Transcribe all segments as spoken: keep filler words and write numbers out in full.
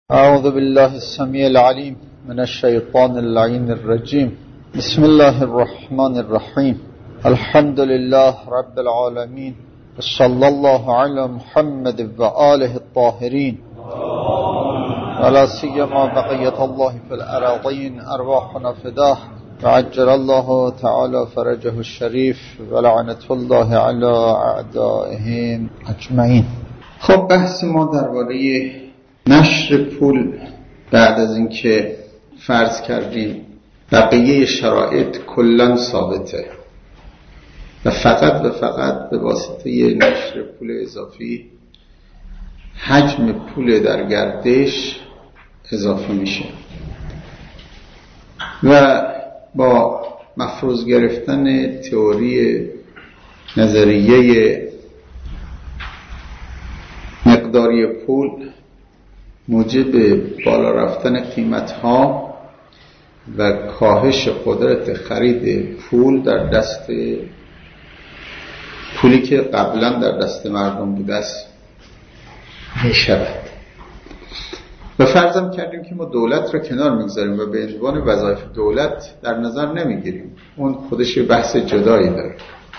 أعوذ بالله السميع العليم من الشيطان اللعين الرجيم. بسم الله الرحمن الرحيم. الحمد لله رب العالمين، صلى الله على محمد وآله الطاهرين، ولا سيما بقية الله في الأراضين، أرواحنا فداه، وعجل الله تعالى فرجه الشريف، ولعنة الله على أعدائهم أجمعين. خب بحث ما درباره نشر پول بعد از اینکه فرض کردیم بقیه شرایط کلاً ثابته و فقط و فقط به واسطه نشر پول اضافی حجم پول در گردش اضافه میشه و با مفروض گرفتن تئوری نظریه مقداری پول موجب بالا رفتن قیمت‌ها و کاهش قدرت خرید پول در دست پولی که قبلا در دست مردم بوده است می شود. و فرضم کردیم که ما دولت را کنار میگذاریم و به عنوان وظایف دولت در نظر نمیگیریم. اون خودش بحث جدایی داره.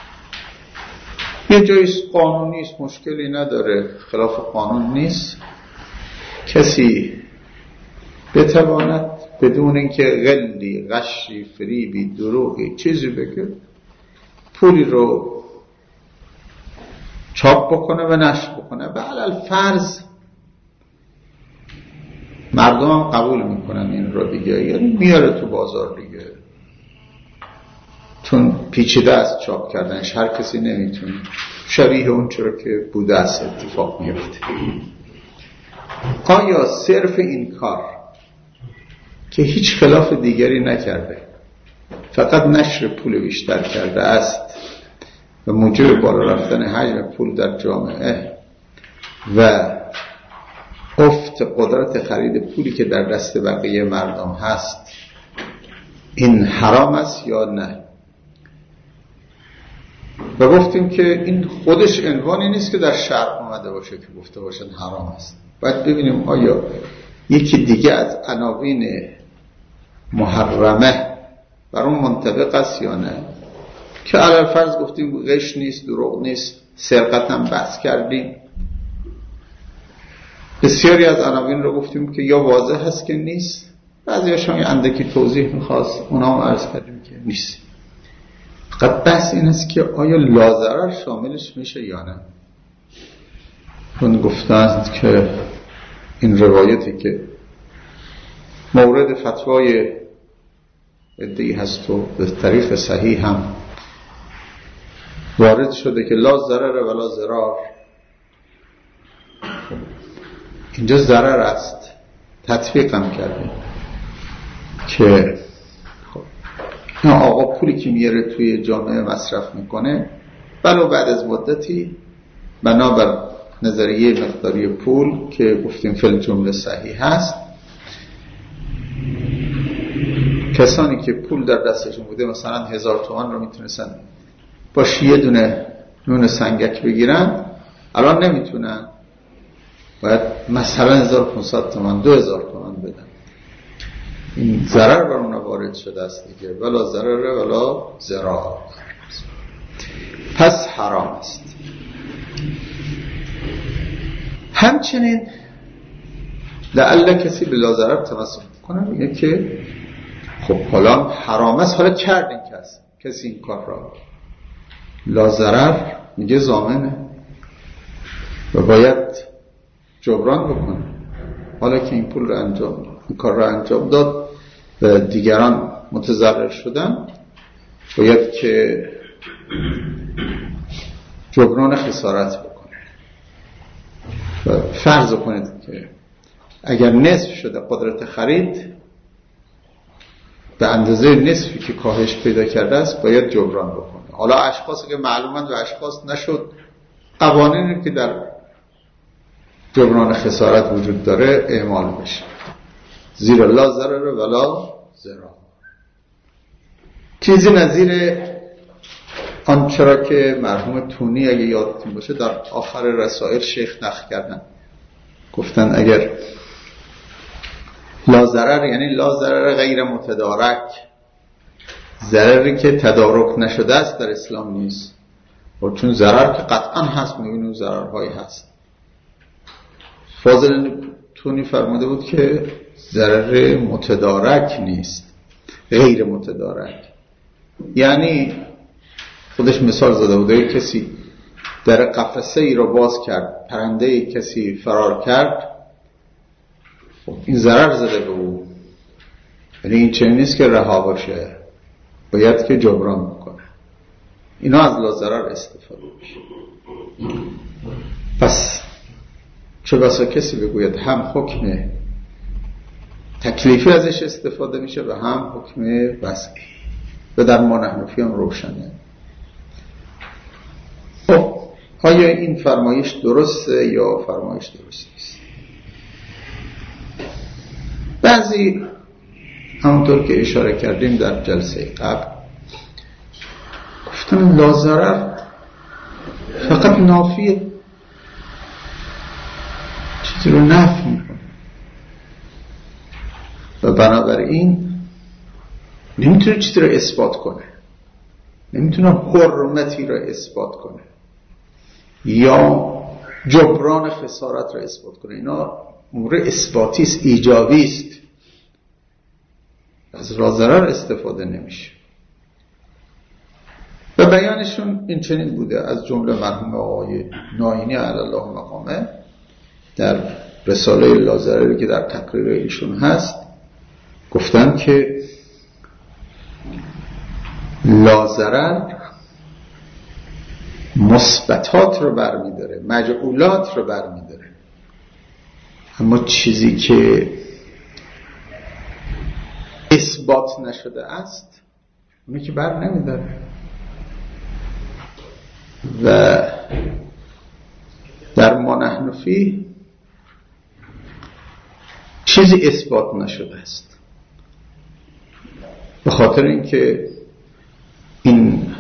یه جاییست قانونی است، مشکلی نداره، خلاف قانون نیست. کسی بتواند بدون اینکه غلی، غشی، فریبی، دروغی چیزی بگه پولی رو چاپ بکنه و نشر بکنه و علل فرض مردم هم قبول میکنن این رو دیگه، یعنی میاره تو بازار دیگه، چون پیچیده است چاپ کردنش، هر کسی نمیتونه شبیه اون چرا که بوده است اتفاق میفته. آیا صرف این کار که هیچ خلاف دیگری نکرده فقط نشر پول بیشتر کرده است و موجب بالا رفتن حجم پول در جامعه و افت قدرت خرید پولی که در دست بقیه مردم هست، این حرام است یا نه؟ و گفتیم که این خودش عنوانی نیست که در شرع اومده باشه که گفته باشن حرام است. باید ببینیم آیا یکی دیگه از عناوین محرمه بر اون منطبق است یا نه، که علی الفرض گفتیم غش نیست، دروغ نیست، سرقت هم بحث کردیم. بسیاری از عناوین رو گفتیم که یا واضح هست که نیست، بعضی هاشون اندکی توضیح میخواست، اونا هم عرض کردیم که نیست. فقط بحث این است که آیا لاضرر شاملش میشه یا نه. چون گفتند که این روایتی که مورد فتوای ادعی هست و به طریق صحیح هم وارد شده که لا ضرر ولا ضرار، اینجا ضرر است، تطبیق هم کردیم که خب آقا پولی که میاره توی جامعه مصرف میکنه ولو بعد از مدتی بنابر نظریه مقداری پول که گفتیم فل جمله صحیح هست، کسانی که پول در دستشون بوده مثلا هزار تومان رو میتونستن باش یه دونه نون سنگک بگیرن، الان نمیتونن، باید مثلا هزار و پانصد تومان، دو هزار تومان بدن. این ضرر بر اونا وارد شده است دیگه، ولا ضرر ولا ضرار، پس حرام است. همچنین لعل کسی بلا ضرر تمسک کنه، میگه که خب حالا حرام است، حالا کردین کس کسی این کار را لا ضرر، میگه ضامنه و باید جبران بکنه. حالا که این پول رو انجام این کار را انجام داد و دیگران متضرر شدن، باید که جبران خسارت بکنه. و فرض کنید که اگر نصف شده قدرت خرید، به اندازه نصفی که کاهش پیدا کرده است باید جبران بکنه. حالا اشخاصی که معلومند و اشخاص نشد، قوانینی که در جبران خسارت وجود داره اعمال بشه، زیرا لا ضرر ولا ضرار. چیزی نظیر آنچرا که مرحوم تونی اگه یادتون باشه در آخر رسائل شیخ نقل کردن، گفتن اگر لا ضرر یعنی لا ضرر غیر متدارک، ضرری که تدارک نشده است در اسلام نیست. و چون ضرر که قطعا هست، میبینیم ضررهایی هست. فاضل تونی فرموده بود که ضرر متدارک نیست، غیر متدارک. یعنی خودش مثال زده بوده، کسی در قفسه ای رو باز کرد، پرنده ای کسی فرار کرد، خب این ضرر زده به او. یعنی این چنین نیست که رها باشه، باید که جبران بکنه. اینا از لا ضرر استفاده میشه. پس چه بسا کسی بگوید هم حکم تکلیفی ازش استفاده میشه و هم حکم وضعی، و در ما حنفی هم روشنه. خب آیا این فرمایش درسته یا فرمایش درست نیست؟ بعضی همونطور که اشاره کردیم در جلسه قبل گفتن لا ضرر فقط نافیه، چیزی رو نفی میکنه و بنابراین نمیتونه چیزی رو اثبات کنه، نمیتونه حرمتی رو اثبات کنه یا جبران خسارت رو اثبات کنه. اینا امور اثباتی است، ایجابی است، از لا ضرر استفاده نمیشه. و بیانشون این چنین بوده. از جمله مرحوم آقای ناینی علی الله مقامه در رساله لا ضرری که در تقریر ایشون هست گفتن که لا ضرر مثبتات رو برمی‌داره، مجعولات رو برمی‌داره، اما چیزی که اثبات نشده است اونی که بر نمی‌داره. و در ما نحنفی چیزی اثبات نشده است، به خاطر اینکه این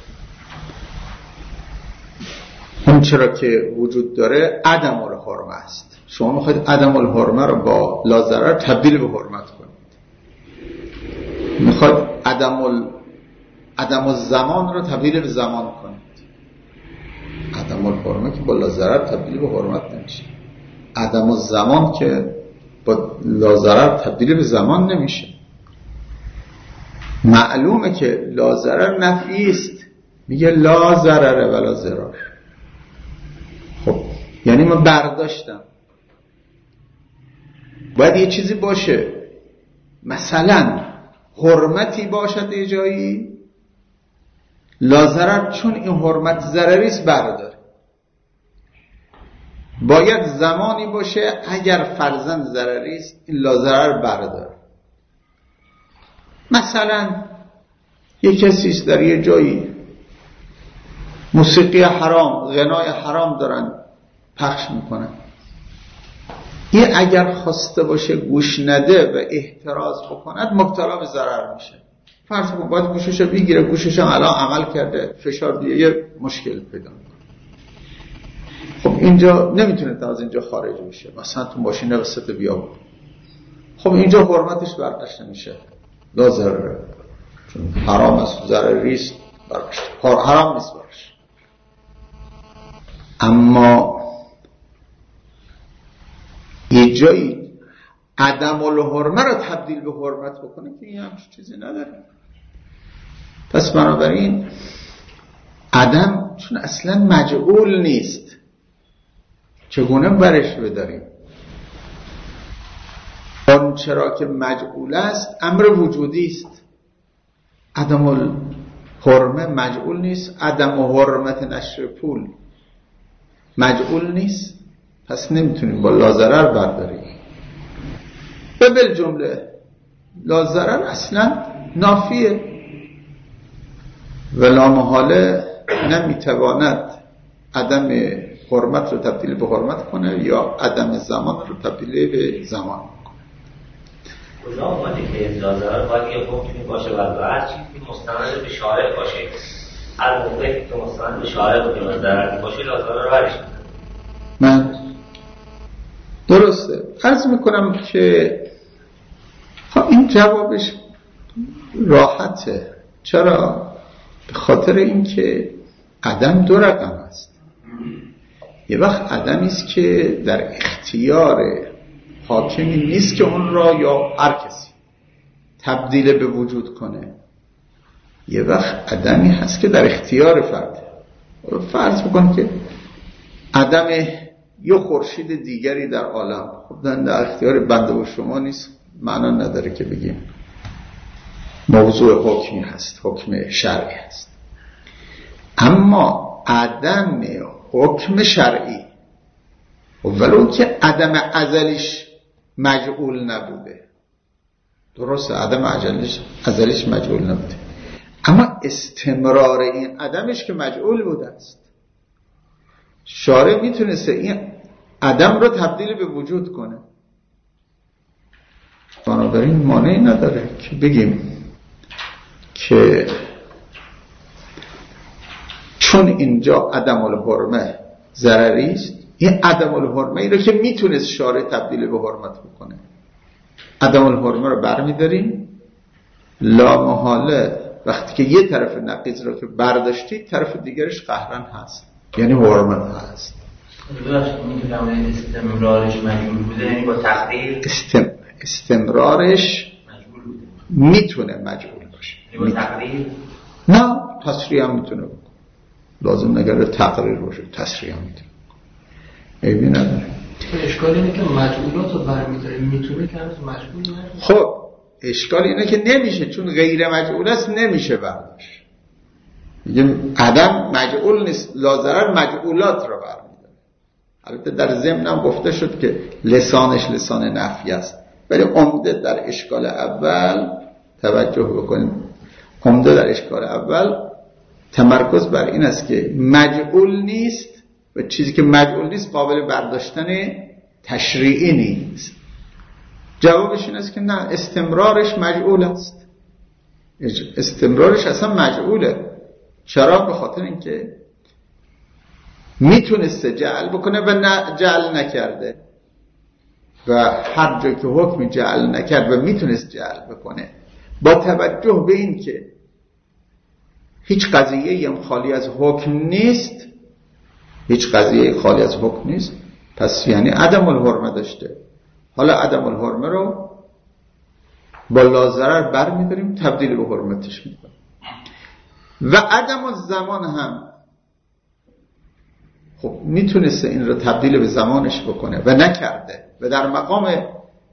اون چرا که وجود داره عدم الحرمه است. شما میخواید عدم الحرمه رو با لا ضرر تبدیل به حرمت کنید، میخواید عدم ال... عدم الزمان رو تبدیل به زمان کنید. عدم الحرمه که با لا ضرر تبدیل به حرمت نمیشه، عدم الزمان که با لا ضرر تبدیل به زمان نمیشه. معلومه که لا ضرر نفی است، میگه لا ضرر ولا ضرر. خب یعنی من برداشتم باید یه چیزی باشه، مثلا حرمتی باشد یه جایی، لا ضرر چون این حرمت ضرری است برداره. باید زمانی باشه اگر فرضاً ضرری است این لا ضرر برداره. مثلا یک کسی است در یه جایی موسیقی حرام، غنای حرام دارن پخش میکنن، این اگر خواسته باشه گوش نده و احتراز بکند مبتلا به ضرر میشه. فرض کن باید گوششو بگیره، گوششو الان عمل کرده، فشار دیگه یه مشکل پیدا میکنه. خب اینجا نمیتونه تا از اینجا خارج بشه، مثلا تو ماشین وسط بیابون، خب اینجا حرمتش برداشت نمیشه، لا ضرره، چون حرام است، ضرری است، حرام نیست برش. اما یه جایی عدم الحرمه رو تبدیل به حرمت بکنه که این همچین چیزی نداره. پس بنابراین عدم چون اصلا مجعول نیست، چگونه برش بداریم؟ آن چرا که مجعول است امر وجودی است. عدم الحرمه مجعول نیست، عدم حرمت نشر پول مجعول نیست، پس نمیتونیم با لا ضرر برداریم. و بالجمله لا ضرر اصلا نافیه و لا محاله نمیتواند عدم حرمت رو تبدیل به حرمت کنه یا عدم زمان رو تبدیل به زمان کنه. کجا آمده که لا ضرر باید یه حکمی باشه و هر چیزی مستند به شارع باشه؟ هر موقعی که مستند به شارع باشه و ضرری باشه لا ضرر رو برش من درسته عرض میکنم که خب این جوابش راحته. چرا؟ به خاطر اینکه عدم دو رقم است. یه وقت عدمی است که در اختیار حاکمی نیست که اون را یا هر کسی تبدیل به وجود کنه. یه وقت عدمی هست که در اختیار فرده. فرض بکن که عدم یه خورشید دیگری در عالم، خب در اختیار بنده و شما نیست، معنا نداره که بگیم موضوع حکمی هست، حکم شرعی هست. اما عدم حکم شرعی ولو که عدم ازلیش مجعول نبوده، درسته عدم ازلیش ازلیش مجعول نبوده، اما استمرار این عدمش که مجعول بوده است. شارع میتونسته این عدم رو تبدیل به وجود کنه. بنابراین مانعی نداره که بگیم که چون اینجا عدم الحرمه ضرری است، این عدم الحرمه ای رو که میتونست شارع تبدیل به حرمت بکنه، عدم الحرمه رو برمیداریم، لا محاله وقتی که یه طرف نقیض رو که برداشتید طرف دیگرش قهرن هست، یعنی حرمت هست. استمرارش مجبور بوده، یعنی با تقدیر استم... استمرارش مجبور بوده، میتونه مجبور باشه، با تقدیر نه تصریح هم میتونه بکنه، لازم نگره تقریر باشه، تصریح هم میتونه عیبی نداره. اشکال اینه که مجبورات رو برمیداره، میتونه که هنوز مجبور نشه. خب اشکال اینه که نمیشه، چون غیر مجعول است نمیشه برداشت. میگه عدم مجعول نیست، لازرر مجعولات رو برمیداره. البته در ضمن هم گفته شد که لسانش لسان نفی است، ولی عمده در اشکال اول توجه بکنید، عمده در اشکال اول تمرکز بر این است که مجعول نیست و چیزی که مجعول نیست قابل برداشتن تشریعی نیست. جوابش این است که نه، استمرارش مجعول است، استمرارش اصلا مجعوله. چرا؟ به خاطر اینکه میتونسته جعل بکنه و نه جعل نکرده، و هر جا که حکم جعل نکرد و میتونست جعل بکنه، با توجه به این که هیچ قضیه هم خالی از حکم نیست، هیچ قضیه خالی از حکم نیست، پس یعنی عدم الحرمه داشته. حالا عدم الحرمه رو با لازرر بر میداریم، تبدیل به حرمتش میکنیم. و عدم الزمان هم خب میتونسته این رو تبدیل به زمانش بکنه و نکرده، و در مقام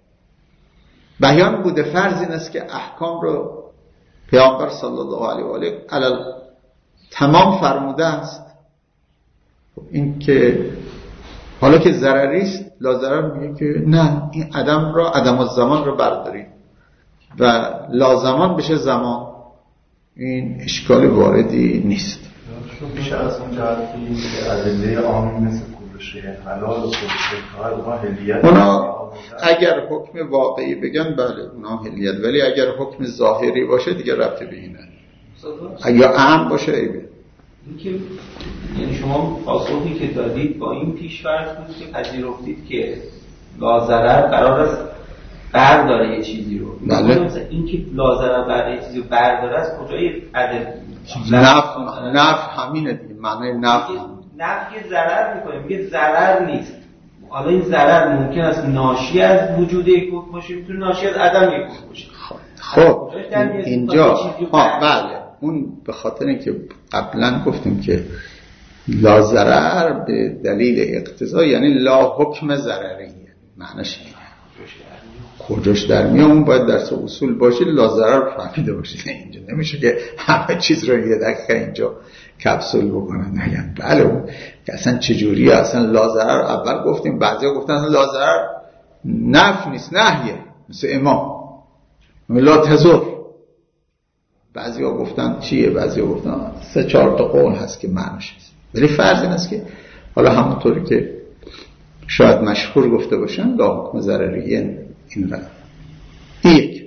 بیان بوده. فرض این است که احکام رو پیامبر صلی الله علیه و آله علی تمام فرموده است. خب این که حالا که ضرری است، لازرر میگه که نه، این عدم رو، عدم الزمان رو بردارید و لازمان بشه زمان. این اشکال واردی نیست. چون بیش از اون جهتی که ادله عامی مثل کوروشه حلال و کوروشه حلال ما هلیت اونا اگر حکم واقعی بگن بله اونا هلیت، ولی اگر حکم ظاهری باشه دیگه ربطی به اینه. اگر عام باشه ایبه. اینکه یعنی شما پاسخی که دادید با این پیش‌فرض بود که پذیرفتید که لازرر قرار است برداره یه چیزی رو. بله. مثلا اینکه لازرر برداره یه چیزی رو برداره از کجای عدل؟ نف نف همینه دیگه، معنی نف نفی ضرر میکنه، میگه ضرر نیست. حالا این ضرر ممکن است ناشی از وجود یک حکم باشه، میتونه ناشی از عدم یک حکم باشه. خب اینجا ها بله، اون به خاطر اینکه قبلا گفتیم که لا ضرر به دلیل اقتضا یعنی لا حکم ضرریه، معنیش اینه. کجاش در میاد اون باید درس اصول باشه، لا ضرر فهمیده باشه. اینجا نمیشه که همه چیز رو یه دقیقه اینجا کپسول بکنن نگن بله اون اصلا چجوریه، اصلا لا ضرر اول گفتیم، بعضیا گفتن اصلا لا ضرر نفی نیست، نهیه، مثل امام لا تضر. بعضیا گفتن چیه، بعضیا گفتن سه چهار تا قول هست که معنیش هست. ولی فرض این است که حالا همونطوری که شاید مشهور گفته باشن لا حکم ضرریه این را یک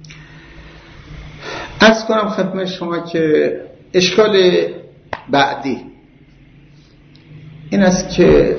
عرض کنم خدمت شما که اشکال بعدی این است که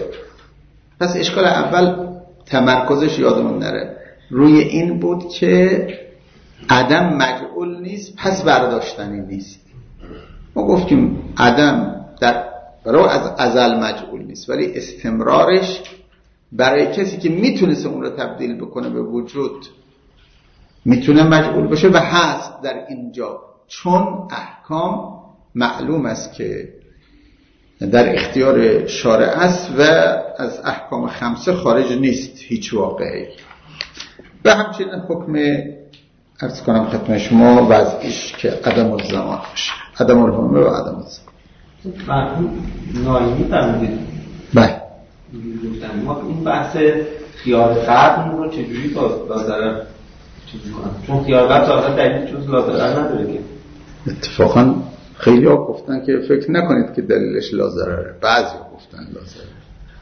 پس اشکال اول تمرکزش یادمون نره روی این بود که عدم مجعول نیست پس برداشتنی نیست. ما گفتیم عدم در برای از ازل مجعول نیست، ولی استمرارش برای کسی که میتونست اون رو تبدیل بکنه به وجود میتونه مجعول بشه و هست در اینجا، چون احکام معلوم است که در اختیار شارع است و از احکام خمسه خارج نیست هیچ واقعی. و همچنین حکم عرض کنم خدمت شما وضعیش که عدم الزمان باشه، عدم الحرمه و عدم الزمان. مرحوم نایمی فرمودید بله ما این بحث خیار قدر رو چجوری با ضرر چیز کنم، چون خیار قدر تا دلیل جز ضرر نداره که. اتفاقا خیلی ها گفتن که فکر نکنید که دلیلش لا ضرره، بعضی ها گفتن لا ضرره،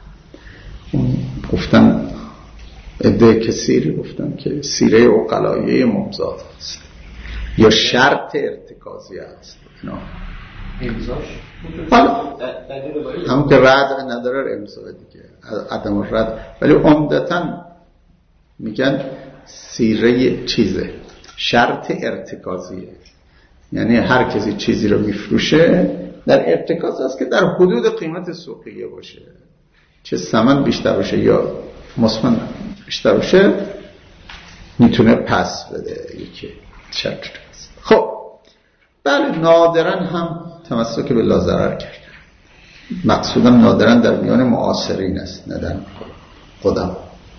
گفتن عده کثیری گفتن که سیره عقلایه ممزاد است یا شرط ارتکازی است. نه امضاش حالا همون که رد نداره امضا دیگه عدم رد، ولی عمدتاً میگن سیره چیزه، شرط ارتکازیه، یعنی هر کسی چیزی رو میفروشه در ارتکاز است که در حدود قیمت سوقیه باشه، چه ثمن بیشتر باشه یا مثمن بیشتر باشه میتونه پس بده. یکی شرط است. خب بله نادرن هم تمسک به لا ضرر کرد، مقصودم نادرن در میان معاصرین است نه در قدام.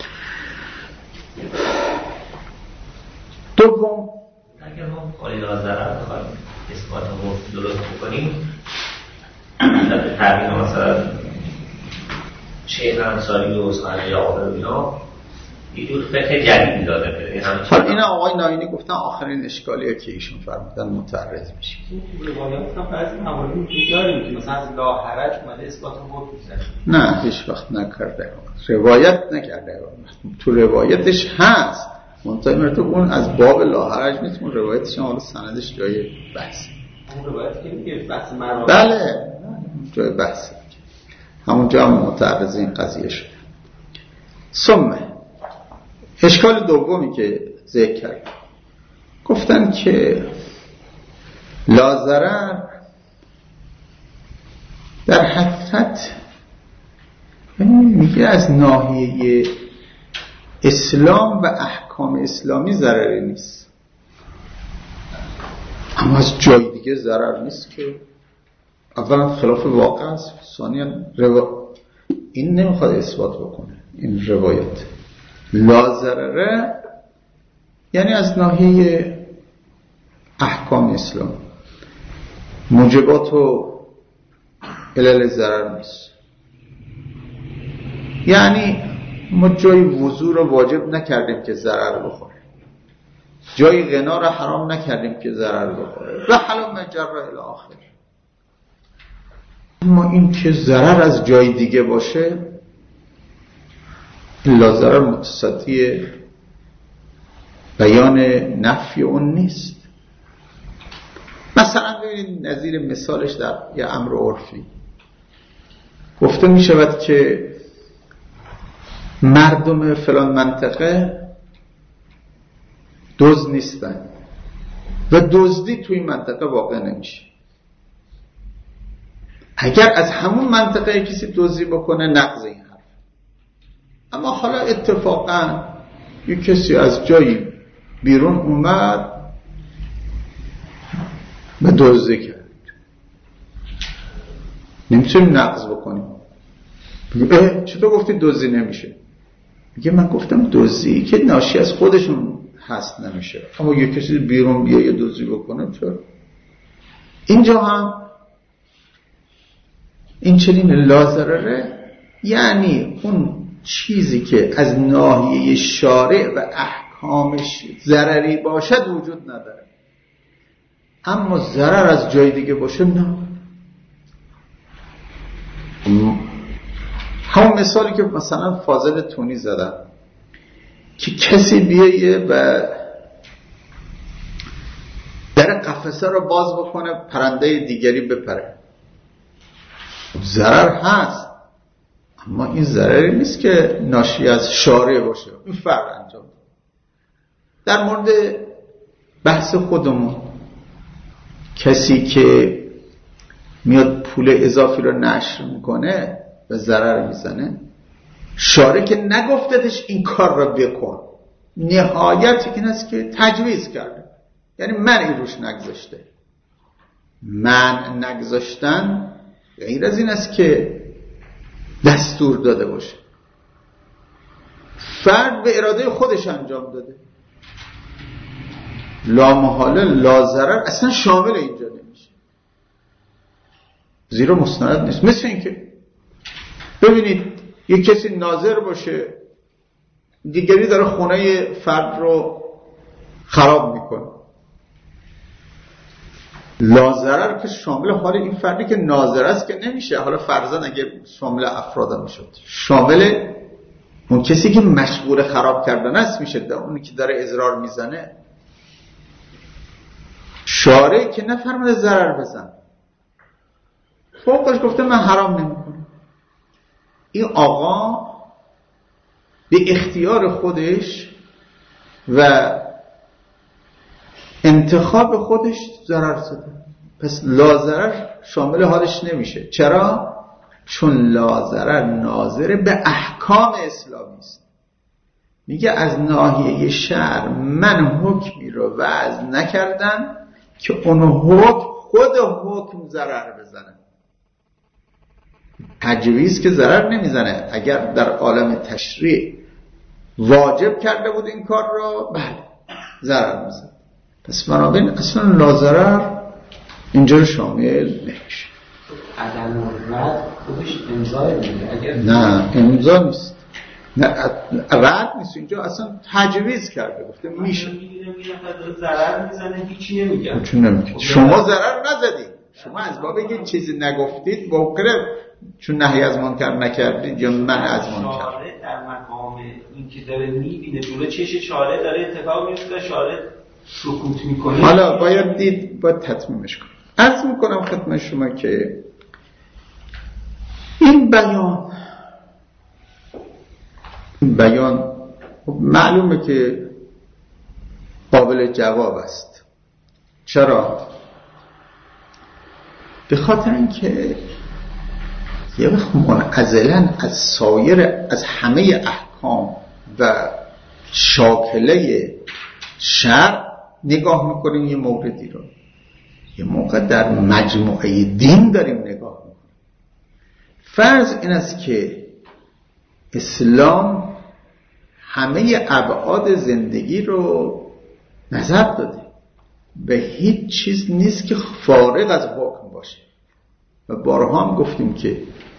دوم اگر ما قول لا ضرر بخوایم اثبات رو درست بکنیم در تعبیر مثلا شیخ انصاری و صالح یعقوب و اینا یه جور فقه جدیدی داده بده. حالا اینا آقای ناینی گفتن آخرین اشکالیه که ایشون فرمودن متعرض میشه. روایات هم فرض مواردی اینجوری داریم که مثلا از لا حرج اومده اثبات حکم می‌کنه. نه هیچ وقت نکرده، روایت نکرده. تو روایتش هست منتهی مرتب اون از باب لا حرج نیست، اون روایتش حالا سندش جای بحث. اون روایت که میگه بحث مراد. بله جای بحث، همونجا هم متعرض این قضیه شد. ثم اشکال دومی که ذکر کرد گفتن که لا ضرر در حقیقت میگه از ناحیه اسلام و احکام اسلامی ضرری نیست، اما از جای دیگه ضرر نیست که اولا خلاف واقع است، ثانیاً روا... این نمیخواد اثبات بکنه. این روایت لا ضرره یعنی از ناحیه احکام اسلام موجبات و علل ضرر نیست، یعنی ما جای وضو رو واجب نکردیم که ضرر بخوره، جای غنا رو حرام نکردیم که ضرر بخوره و حالا مجرى الی آخر. اما این که ضرر از جای دیگه باشه لا ضرر متصدی بیان نفی اون نیست. مثلا ببینید نظیر مثالش در یه امر عرفی گفته می شود که مردم فلان منطقه دزد نیستن و دزدی توی منطقه واقع نمیشه. اگر از همون منطقه کسی دزدی بکنه نقض این حرف، اما حالا اتفاقا یک کسی از جایی بیرون اومد و دزدی کرد، نمیتونیم نقض بکنیم. میگه چطور گفتی دزدی نمیشه؟ میگه من گفتم دزدی که ناشی از خودشون هست نمیشه، اما یک کسی بیرون بیا یه دزدی بکنه چرا؟ اینجا هم این چنین لا ضرره، یعنی اون چیزی که از ناحیه شارع و احکامش ضرری باشد وجود نداره، اما ضرر از جای دیگه باشه نه. همون مثالی که مثلا فاضل تونی زدن که کسی بیایه و در قفسه رو باز بکنه پرنده دیگری بپره، ضرر هست اما این ضرری نیست که ناشی از شارع باشه. این فرق انجام. در مورد بحث خودمون، کسی که میاد پول اضافی رو نشر میکنه به ضرر میزنه، شارع که نگفتتش این کار رو بکن، نهایت این است که تجویز کرده، یعنی منعی روش نگذاشته. منع نگذاشتن غیر از این است که دستور داده باشه، فرد به اراده خودش انجام داده، لا محاله لا ضرر اصلا شامل اینجا نمیشه، زیرا مستند نیست. مثل این که ببینید یک کسی ناظر باشه، دیگری داره خونه فرد رو خراب میکنه، لا ضرر که شامل حال این فردی که ناظر است که نمیشه، حالا فرضاً اگه شامل افراد میشد، شامل اون کسی که مشغول خراب کردن است میشه، اونی که داره اضرار میزنه. شارع که نفرموده ضرر بزن، فوقش گفته من حرام نمیکنم. این آقا به اختیار خودش و انتخاب خودش ضرر زده، پس لا ضرر شامل حالش نمیشه. چرا؟ چون لا ضرر ناظر به احکام اسلامی است. میگه از ناحیه شرع من حکمی رو وضع نکردم که اون حکم خود حکم ضرر بزنه. تجویز که ضرر نمیزنه، اگر در عالم تشریع واجب کرده بود این کار رو، بله ضرر میزنه. پس بنابراین اصلا لا ضرر اینجا رو شامل نمیشه. عدم رد خودش امضای میده. اگر نه امضا نیست، نه رد نیست، اینجا اصلا تجویز کرده، گفته میشه. میگیرم یه نفر داره ضرر میزنه هیچی نمیگم، چون نمیگه شما ضرر نزدید، شما از باب یه چیزی نگفتید موقره، چون نهی از منکر نکردید یا من از منکر. شارع در مقام این که داره میبینه جلو چش شارع داره اتفاق میفته، شارع سکوت میکنه. حالا باید دید، باید تطمیمش کنم. عرض میکنم خدمت شما که این بیان این بیان معلومه که قابل جواب است. چرا؟ به خاطر اینکه یه وقت منعزلاً از سایر از همه احکام و شاکله شرع نگاه میکنیم یه موردی رو، یه موقع در مجموعه دین داریم نگاه میکنیم. فرض این است که اسلام همه ابعاد زندگی رو نظر داده، به هیچ چیز نیست که فارغ از حکم باشه و بارها هم گفتیم که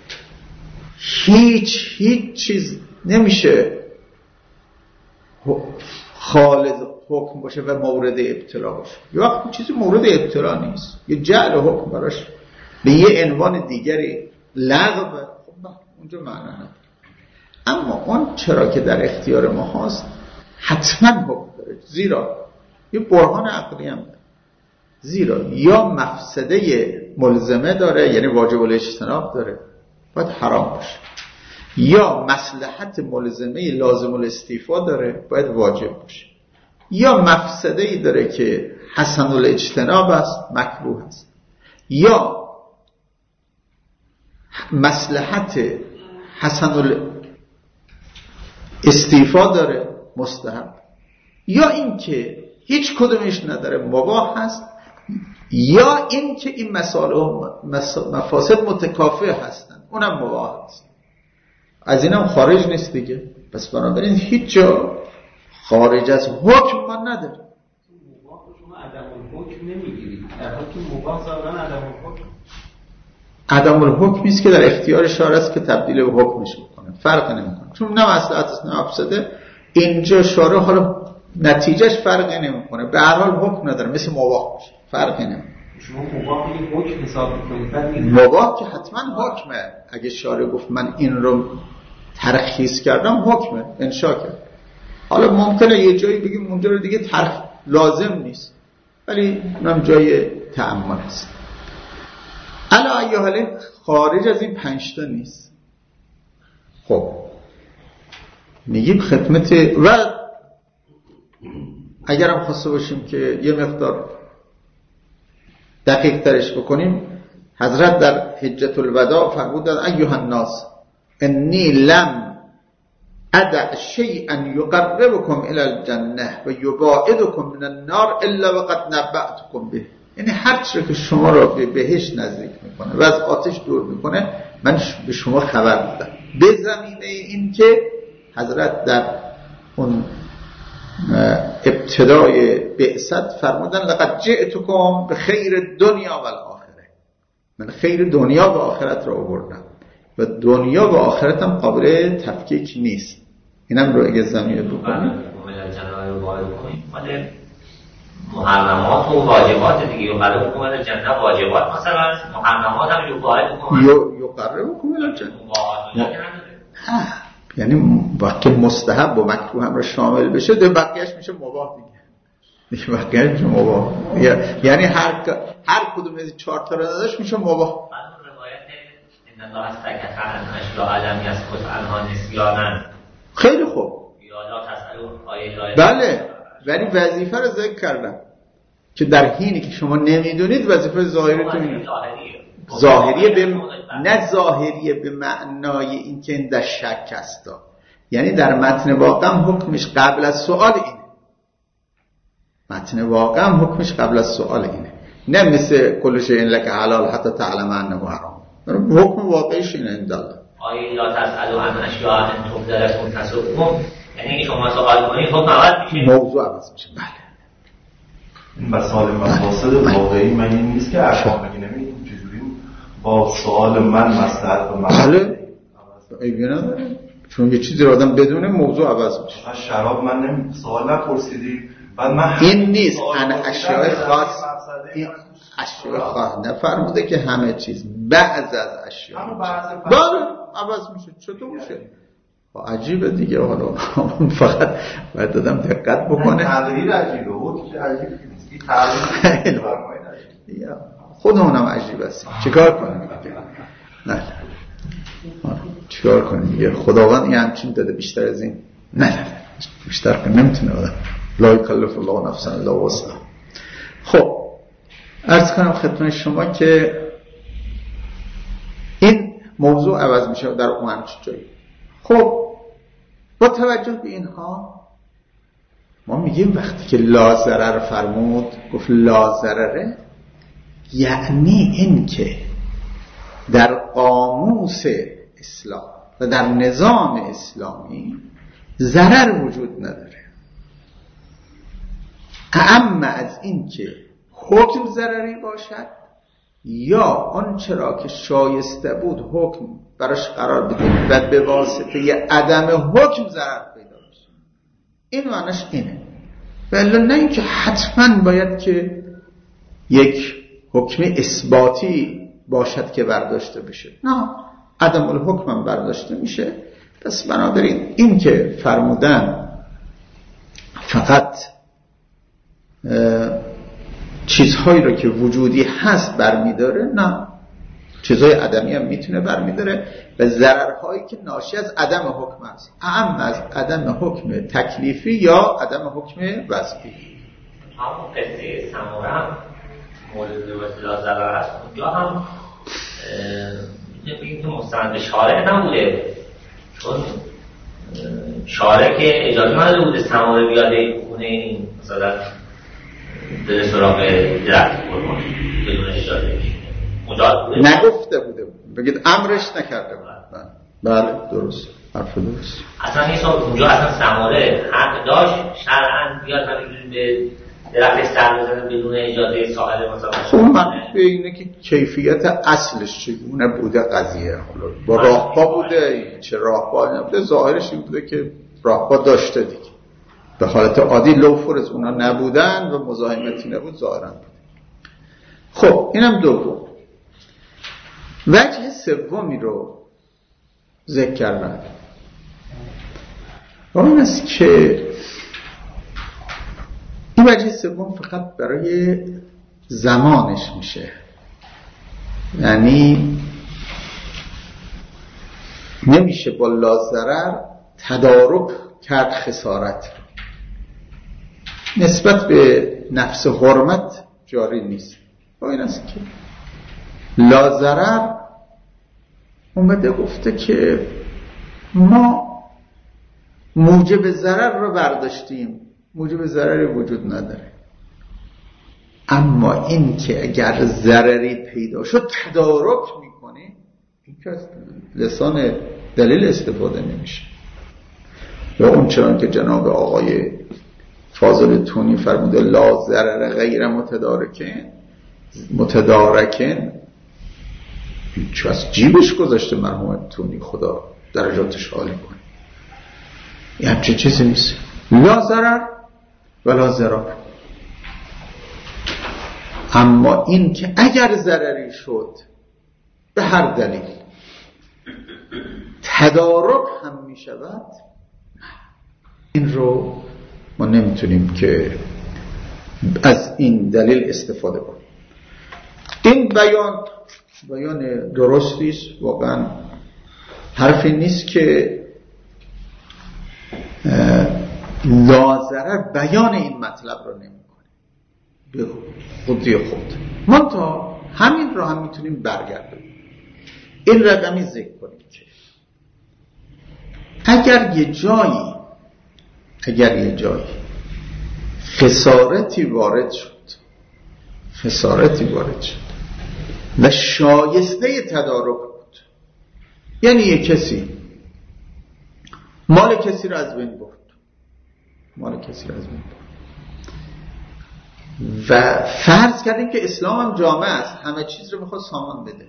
هیچ هیچ چیز نمیشه خالص حکم باشه و مورد ابتلا باشه. یه وقت چیزی مورد ابتلا نیست، یه جعل حکم براش به یه عنوان دیگری لغو، خب اونجا معنی نداره. اما اون چرا که در اختیار ما هست حتما حکم داره، زیرا یه برهان عقلی هم داره، زیرا یا مفسده ملزمه داره یعنی واجب الاجتناب داره باید حرام باشه، یا مصلحت ملزمه لازم الاستیفا داره باید واجب باشه، یا مفسده ای داره که حسن الاجتناب است مکروه است، یا مصلحت حسن الاستیفا داره مستحب، یا این که هیچ کدومش نداره مباح هست، یا این که این مسائل و مفاسد متکافئ هستن اونم مباح هست. از اینم خارج نیست دیگه. پس بنابراین هیچ جا خارج از حکم ما نداره. مباح شما عدم الحکم نمیگیرید، در حالی که مباح ظاهرا عدم الحکم عدم الحکمی است که در اختیار شارع است که تبدیل به حکمش میکنه، فرق نمیکنه، چون نه مصلحت است نه مفسده. اینجا شارع حالا نتیجهش فرقی نمیکنه، به هر حال حکم نداره، مثل مباح باشه فرقی نمیکنه. شما مباح یه حکم حساب میکنید، مباح که حتما حکمه. اگه شارع گفت من این رو ترخیص کردم حکمه، انشا کرد. حالا ممکنه یه جایی بگیم اونجا رو دیگه ترخ لازم نیست، ولی اونم جای تأمل است. علا ای حاله خارج از این پنجتا نیست. خب میگیم خدمت و اگرم خواسته باشیم که یه مقدار دقیق ترش بکنیم، حضرت در حجة الوداع فرمودند ایها الناس انی لم ادع شیئا یقربکم الی الجنه و یباعدکم من النار الا وقد نبأتکم به. یعنی هر چیزی که شما را به بهشت نزدیک میکنه و از آتش دور میکنه من به شما خبر میدم. به زمینه این که حضرت در اون ابتدای بعثت فرمودن لقد جئتکم بخیر دنیا و الاخره، من خیر دنیا و آخرت را آوردم و دنیا و آخرت هم قابل تفکیک نیست. اینم رو اگه زمینه بکنیم محرمات و واجبات دیگه یقرب بکن الى الجنه، واجبات مثلا محرمات هم یقرب بکن یقرب بکن الى الجنه، یعنی وقتی مستحب و مکروه هم را شامل بشه ده بقیهش میشه مباح دیگه، دیگه بقیهش میشه مباح، یعنی هر هر کدوم از چهار تا را داشت میشه مباح. روایت ان الله استکت عن اشیاء لم یسکت عنها نسیانا، خیلی خوب، یا لا تسالوا آیه بله، ولی وظیفه رو ذکر کردم که در حینی که شما نمیدونید وظیفه ظاهریتون اینه. ظاهریه به نه ظاهریه به معنای این که این در شک است، یعنی در متن واقع هم حکمش قبل از سوال اینه، متن واقع هم حکمش قبل از سوال اینه، نه مثل کل شیء لک حلال حتی تعلم انه حرام. حکم واقعیش اینه انداله آیه لا تسالوا عن اشیاء ان تبد لكم تسؤكم، یعنی شما سوال کنید حکم عوض میشه، موضوع عوض میشه. بله این مسائل مفاسد واقعی من این نیست که احکام بگی نمیدونم چجوری با سوال من مصلحت و بله ایگه نداره، چون یه چیزی رو آدم بدونه موضوع عوض میشه. شراب من نمی سوال نپرسیدی بعد من این نیست ان اشیاء خاص، این اشیاء خاص نفرموده که همه چیز، بعض از اشیاء بله عوض میشه. چطور میشه؟ عجیبه دیگه. حالا فقط باید دادم دقت بکنه. تغییر عجیبه بود که عجیبه نیست که تغییر دیگه خودمونم عجیب هستیم. چیکار کنیم دیگه؟ نه چیکار کنیم دیگه؟ خداوند این همچین داده، بیشتر از این نه بیشتر که نمیتونه آدم. لا یکلف الله نفسا الا وسعها. خب عرض کنم خدمت شما که این موضوع عوض میشه در اون همچین جایی. خب با توجه به اینها ما میگیم وقتی که لا ضرر فرمود، گفت لا ضرره، یعنی این که در قاموس اسلام و در نظام اسلامی ضرر وجود نداره، اما از این که حکم ضرری باشد یا آن چرا که شایسته بود حکم براش قرار بدیم و به واسطه عدم حکم ضرر پیدا بشه. این معنیش اینه. ولی نه اینکه حتما باید که یک حکم اثباتی باشد که برداشته بشه، نه، عدم الحکم هم برداشته میشه. پس بنابراین این که فرمودن فقط چیزهایی رو که وجودی هست برمیداره، نه، چیزهای عدمی هم میتونه برمیداره و ضررهایی که ناشی از عدم حکم است، اما از عدم حکم تکلیفی یا عدم حکم وضعی. همون قصه سموره هم مورد وسیله ضرر است، یا هم بگیم که مستند شارع نبوده، چون شارع که اجازه نداده بوده سموره بیاده خونه این مثلا در سراغ درخت قربان بدون اجازه بوده، نگفته بوده، بگید امرش نکرده بود. بله درست، حرف درست. اصلا این اونجا اصلا سماره حق داشت شرعاً بیاد همینجوری به درخت سر بزنه بدون اجازه صاحب مثلا. خب من به اینه که کیفیت اصلش چگونه بوده قضیه، با راهپا بوده، چه راهپا نبوده، ظاهرش این بوده که راهپا داشته دیگه، به حالت عادی لوفرز اونا نبودن و مزاحمتی نبود ظاهرا بود. خب اینم دوم. وجه سومی رو ذکر کردن اون است که این وجه سوم فقط برای زمانش میشه، یعنی نمیشه با لا ضرر تدارک کرد خسارت رو. نسبت به نفس حرمت جاری نیست. با این است که لا ضرر اومده گفته که ما موجب ضرر رو برداشتیم، موجب ضرری وجود نداره، اما این که اگر ضرری پیدا شد تدارک میکنه، این که از لسان دلیل استفاده نمیشه. یا اون چنان که جناب آقای فاضل تونی فرموده لا ضرر غیر متدارکن متدارکن، چو از جیبش گذاشته مرحوم تونی، خدا درجاتش عالی کنه. این همچه چیزی نیست. لا ضرر ولا ضرر. اما این که اگر ضرری شد به هر دلیل تدارک هم می شود، این رو ما نمیتونیم که از این دلیل استفاده کنیم. این بیان بیان درستی است، واقعا حرفی نیست که لازره بیان این مطلب رو نمیکنه به خودی خود. ما تا همین رو هم میتونیم برگردیم، این رقمی ذکر کنیم که اگر یه جایی اگر یه جایی خسارتی وارد شد خسارتی وارد شد و شایسته تدارک بود، یعنی یه کسی مال کسی رو از بین برد مال کسی رو از بین برد و فرض کردیم که اسلام هم جامع است، همه چیز رو میخواد سامان بده.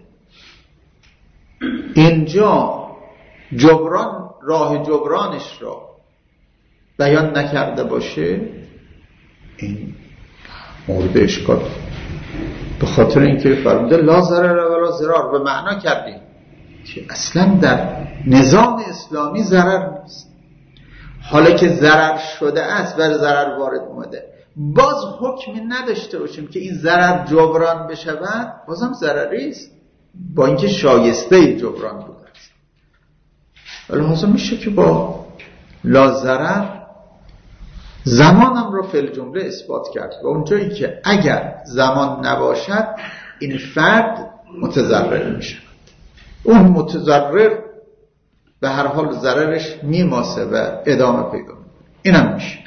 اینجا جبران راه جبرانش را بیان نکرده باشه، این مورد اشکال، به خاطر اینکه فرموده لا ضرر ولا ضرار، به معنا کردیم که اصلا در نظام اسلامی ضرر نیست. حالا که ضرر شده است و ضرر وارد اومده، باز حکمی نداشته باشیم که این ضرر جبران بشود، بازم ضرری است با اینکه شایسته جبران بوده است. ولی حاضر میشه که با لا ضرر زمانم رو فی الجمله اثبات کرد و اونجایی که اگر زمان نباشد این فرد متضرر میشه، اون متضرر به هر حال ضررش میماسه و ادامه پیدا میکنه. اینم میشه.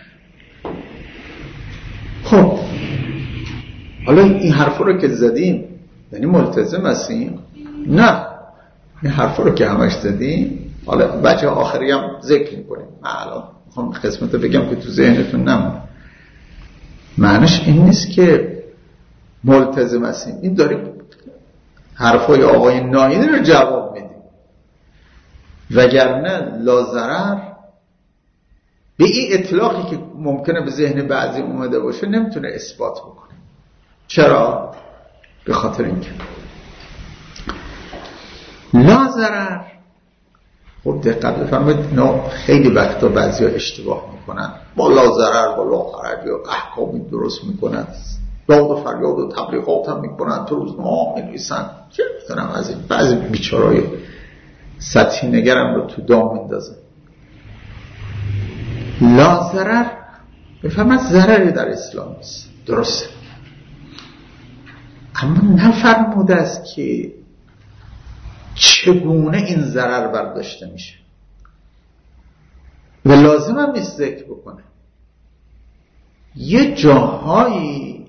خب حالا این حرفا رو که زدیم یعنی ملتزم هستیم؟ نه، این حرفا رو که همش زدیم، حالا بچه آخری هم ذکر میکنیم. من الان میخوام قسمت رو بگم که تو ذهنتون نمونه. معنیش این نیست که ملتزم هستیم، این داریم حرفای آقای نایینی رو جواب میدیم، وگرنه لا ضرر به این اطلاقی که ممکنه به ذهن بعضی اومده باشه نمیتونه اثبات بکنه. چرا؟ به خاطر اینکه لا ضرر، خب دقت بفرمایید، نه خیلی وقتا بعضیا اشتباه میکنن با لا ضرر با لا حرج یا احکامی درست میکنن، داد و فریاد و تبلیغات هم میکنن، تو روزنامه می‌نویسن، چه می‌دونم از این بعضی بیچاره‌های سطحی نگرم رو تو دام میندازه. لا ضرر بفرمایید ضرری در اسلام نیست، درسته، اما نفرموده است که چگونه این ضرر برداشته میشه و لازم هم نیست ذکر بکنه. یه جاهایی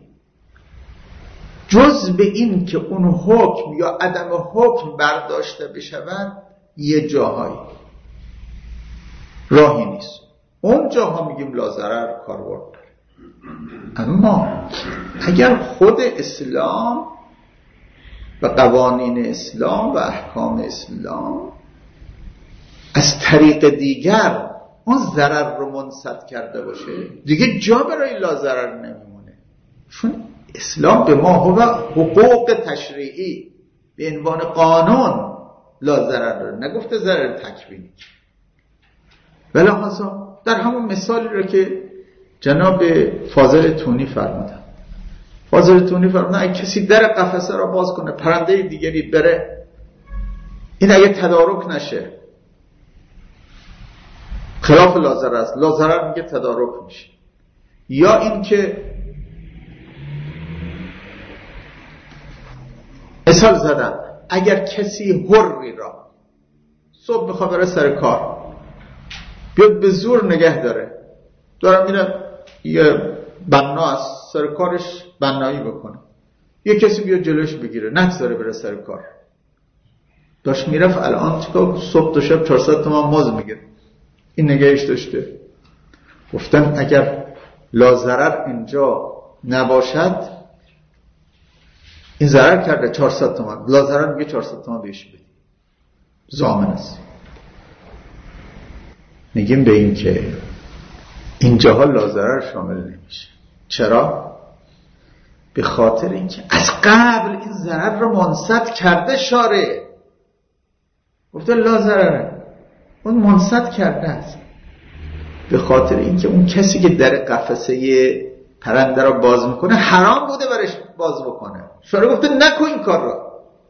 جز به این که اون حکم یا عدم حکم برداشته بشود، یه جاهایی راهی نیست، اون جاها میگیم لا ضرر کاربرد داره. اما اگر خود اسلام و قوانین اسلام و احکام اسلام از طریق دیگر اون ضرر رو منصد کرده باشه، دیگه جا برای لا ضرر نمیمونه، چون اسلام به ما هو حقوق تشریعی به عنوان قانون لا ضرر داره، نگفته ضرر تکوینی. بلحاظا در همون مثالی رو که جناب فاضل تونی فرمودن، فاضل تونی فرمودن اگه کسی در قفسه را باز کنه پرنده دیگری بره، این اگه تدارک نشه خلاف لا ضرر است. لا ضرر میگه تدارک میشه. یا این که مثال زدم اگر کسی حری را صبح میخواد بره سر کار بیاد به زور نگه داره، دارم میره یه بنا از سر کارش بنایی بکنه، یه کسی بیاد جلوش بگیره نگذاره بره سر کار، داشت میرفت الان چیکار صبح تا شب چهارصد تومان مزد میگیره، این نگهش داشته. گفتن اگر لاضرر اینجا نباشد این ضرر کرده چهارصد تومان، لاضرر میگه چهارصد تومان بهش بده، ضامن است. میگیم به این که اینجاها لاضرر شامل نمیشه. چرا؟ به خاطر اینکه از قبل این ضرر رو منصد کرده شارع، گفته لاضرره، اون منصد کرده است. به خاطر اینکه اون کسی که در قفسه پرنده رو باز میکنه حرام بوده برش باز بکنه، شارع گفته نکن این کار رو.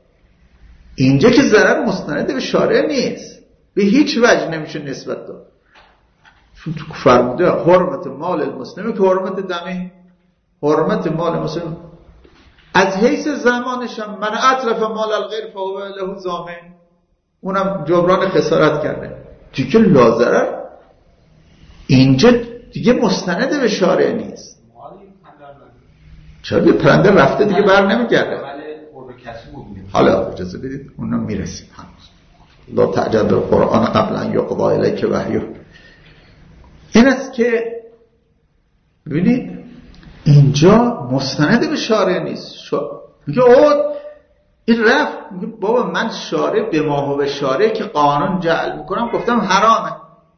اینجا که ضرر مستند به شارع نیست، به هیچ وجه نمیشه نسبت داد. چون تو فرموده حرمت مال المسلم که حرمت دمه، حرمت مال مسلم از حیث زمانش هم من اتلف مال الغیر فهو له ضامن، اونم جبران خسارت کرده. دیگه لاضرر اینجا دیگه مستند به شارع نیست. چرا یه پرنده رفته دیگه بر نمیگرده. حالا اجازه بدید اونم میرسیم هنوز. لا تعجل بالقرآن قبل ان یقضی الیک وحیه. این است که ببینید اینجا مستند به شارع نیست. میگه او این رفت میگه بابا من شارع به ما هو به شارع که قانون جعل میکنم گفتم حرامه،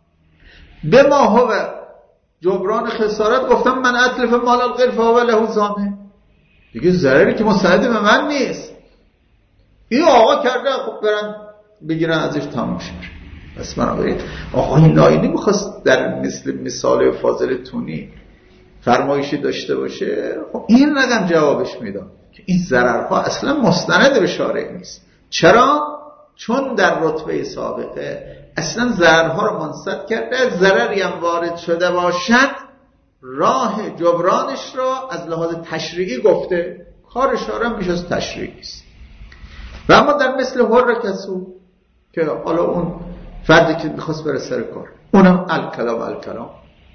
به ما هو جبران خسارت گفتم من اتلف مال الغیر فهو له ضامن. دیگه ضرری که مستند به من نیست، این آقا کرده خب برن بگیرن ازش تموم شه. بس من آقایی آقای ناینی میخواست در مثل مثال فاضل تونی فرمایشی داشته باشه، خب این رقم جوابش میدم که این ضررها اصلا مستند به شارع نیست. چرا؟ چون در رتبه سابقه اصلا ضررها رو منصد کرده، ضرری هم وارد شده باشد راه جبرانش را از لحاظ تشریعی گفته، کار شارع هم میشه تشریعی است. و اما در مثل حر کسو که حالا اون فردی که میخواست بره سر کار، اونم الکلام الکلام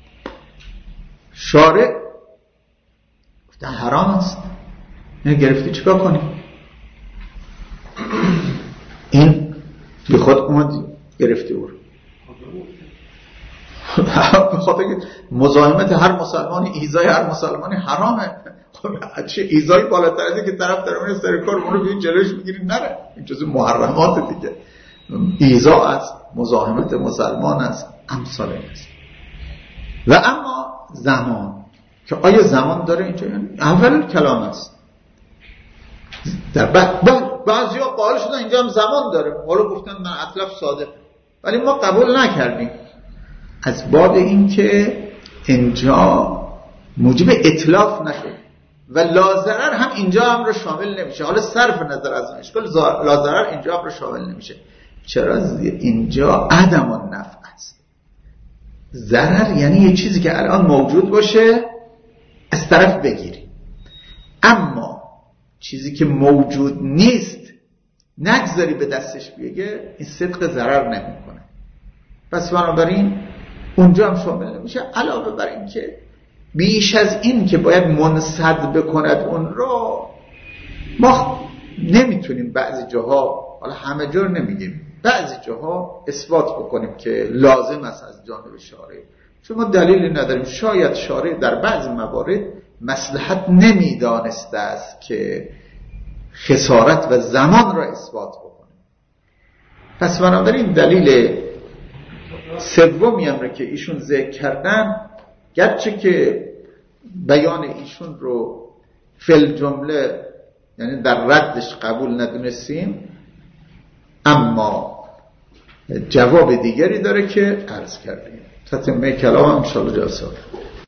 شارع گفته حرام است، اینو گرفتی چیکار کنی؟ این به خود اومدی گرفتی او رو به خاطر که مزاحمت هر مسلمانی، ایذای هر مسلمانی حرامه. چه ایذای بالاتر از که طرف داره میره سر کار اون رو ببین جلوش میگیری نره، این جزء محرمات دیگه. ایذا است، مزاحمت مسلمان است، امثال این است. و اما زمان که آیا زمان داره اینجا؟ اول کلام است. در بعضی ها قائل شدن اینجا هم زمان داره، حالا گفتن من اطلف صادق، ولی ما قبول نکردیم از باب این که اینجا موجب اتلاف نشد و لاضرر هم اینجا هم رو شامل نمیشه. حالا صرف نظر از اون اشکال لاضرر اینجا هم رو شامل نمیشه. چرا؟ اینجا عدم النفع است. ضرر یعنی یه چیزی که الان موجود باشه از طرف بگیری، اما چیزی که موجود نیست نگذاری به دستش بیگه، این صدق ضرر نمیکنه. پس بنابراین اونجا هم شامل نمیشه. علاوه بر این که بیش از این که باید منصد بکند اون رو، ما نمیتونیم بعضی جاها، حالا همه جا نمیگیم، بعضی جاها اثبات بکنیم که لازم است از جانب شارع، چون ما دلیلی نداریم. شاید شارع در بعضی موارد مصلحت نمیدانسته است که خسارت و زمان را اثبات بکنه. پس بنابراین دلیل سومی هم که ایشون ذکر کردن، گرچه که بیان ایشون رو فل جمله یعنی در ردش قبول ندونستیم، اما جواب دیگری داره که عرض کردیم. تتمه کلام انشاءالله جلسه